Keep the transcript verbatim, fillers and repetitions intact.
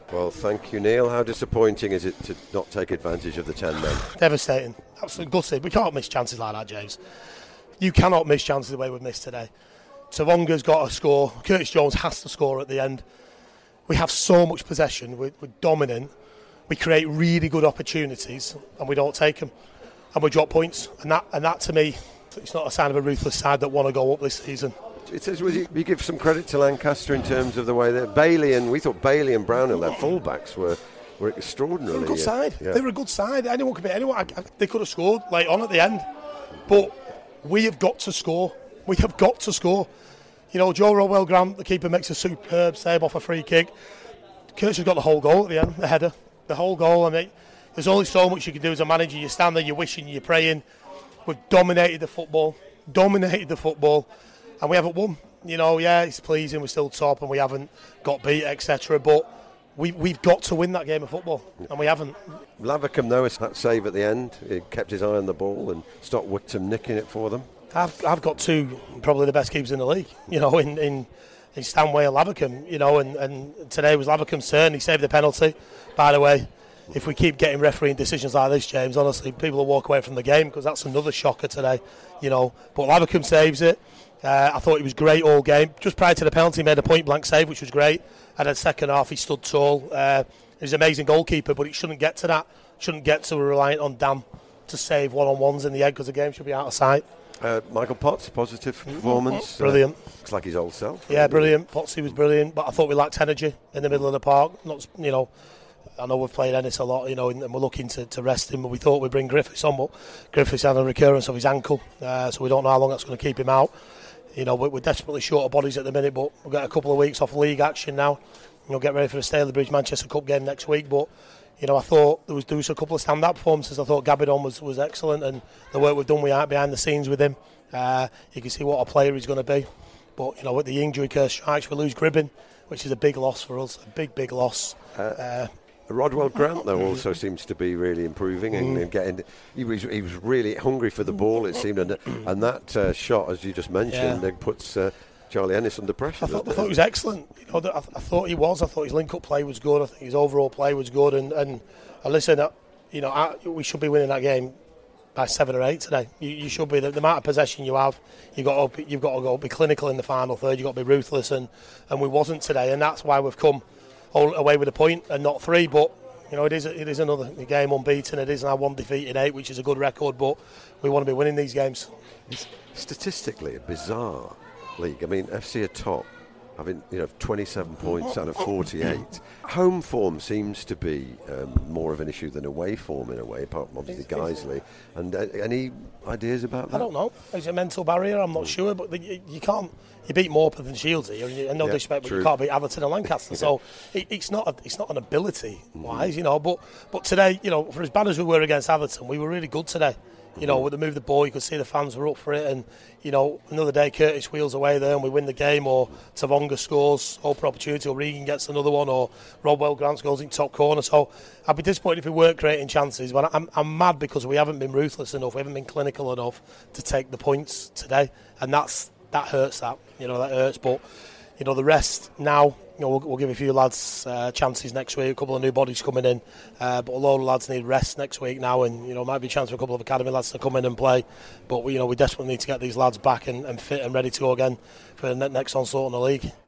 Well, thank you, Neil. How disappointing is it to not take advantage of the ten men? Devastating. Absolutely gutted. We can't miss chances like that, James. You cannot miss chances the way we've missed today. Tavonga's got to score. Curtis Jones has to score at the end. We have so much possession. We're, we're dominant. We create really good opportunities and we don't take them. And we drop points. And that, and that to me, it's not a sign of a ruthless side that want to go up this season. It says we give some credit to Lancaster in terms of the way that Bailey and we thought Bailey and Brownhill, their fullbacks, were were extraordinarily. They were a good side. Yeah. They were a good side. Anyone could be anyone. I, I, they could have scored late on at the end, but we have got to score. We have got to score. You know, Joe Rodwell Grant, the keeper, makes a superb save off a free kick. Kurtz has got the whole goal at the end, the header, the whole goal. I mean, there's only so much you can do as a manager. You stand there, you're wishing, you're praying. We've dominated the football, dominated the football, and we haven't won. You know, yeah, it's pleasing, we're still top and we haven't got beat, et cetera. But we, we've got to win that game of football, and we haven't. Lavercombe, though, that save at the end, he kept his eye on the ball and stopped Wickham nicking it for them. I've I've got two, probably the best keepers in the league, you know, in, in, in Stanway and Lavercombe, you know, and, and today was Lavercombe's turn. He saved the penalty. By the way, if we keep getting refereeing decisions like this, James, honestly, people will walk away from the game because that's another shocker today, you know. But Lavercombe saves it. Uh, I thought he was great all game. Just prior to the penalty, he made a point-blank save, which was great. And then second half, he stood tall. Uh, he's an amazing goalkeeper, but it shouldn't get to that. Shouldn't get to reliant on Dan to save one-on-ones in the end because the game should be out of sight. Uh, Michael Potts, positive performance. Brilliant. Uh, looks like his old self. Yeah, brilliant. Pottsy was brilliant, but I thought we lacked energy in the middle of the park. Not, you know, I know we've played Ennis a lot, you know, and we're looking to, to rest him, but we thought we'd bring Griffiths on, but Griffiths had a recurrence of his ankle, uh, so we don't know how long that's going to keep him out. You know, we're desperately short of bodies at the minute, but we've got a couple of weeks off league action now. We'll get ready for the Stalybridge Manchester Cup game next week, but you know, I thought there was, there was a couple of stand-up performances. I thought Gabidon was, was excellent, and the work we've done behind the scenes with him, uh, you can see what a player he's going to be. But you know, with the injury curse strikes, we lose Gribbin, which is a big loss for us, a big, big loss. Uh, uh, Rodwell Grant, though, also seems to be really improving and, Mm. and getting. He was he was really hungry for the ball, it seemed, and, and that uh, shot, as you just mentioned, Yeah. it puts uh, Charlie Ennis under pressure. I thought, I thought he was excellent. You know, I, I thought he was. I thought his link-up play was good. I think his overall play was good. And, and, and listen, uh, you know, I, we should be winning that game by seven or eight today. You, you should be. The, the amount of possession you have, you got to, you've got to go be clinical in the final third. You've got to be ruthless, and, and we wasn't today. And that's why we've come all away with a point and not three. But you know, it is it is another game unbeaten. It is now one defeat in eight, which is a good record. But we want to be winning these games. It's statistically a bizarre league. I mean, F C are top, having you know twenty-seven points out of forty-eight. Home form seems to be um, more of an issue than away form in a way, apart from obviously Guiseley. And uh, any ideas about that? I don't know. It's a mental barrier. I'm not sure, but the, you, you can't. You beat Morpeth and Shields here, and no Yeah, disrespect, but true. you can't beat Atherton and Lancaster. So it, it's not. A, it's not an ability wise, you know. But but today, you know, for as bad as we were against Atherton, we were really good today. You know, with the move the ball, you could see the fans were up for it, and you know, another day Curtis wheels away there and we win the game, or Tavonga scores, open opportunity, or Regan gets another one, or Rodwell Grant scores in top corner. So I'd be disappointed if we weren't creating chances. But I'm, I'm mad because we haven't been ruthless enough, we haven't been clinical enough to take the points today, and that's that hurts. That you know that hurts. But you know the rest now. You know, we'll, we'll give a few lads uh, chances next week. A couple of new bodies coming in, uh, but a lot of lads need rest next week now, and you know, might be a chance for a couple of academy lads to come in and play. But we, you know, we desperately need to get these lads back and, and fit and ready to go again for the next onslaught in the league.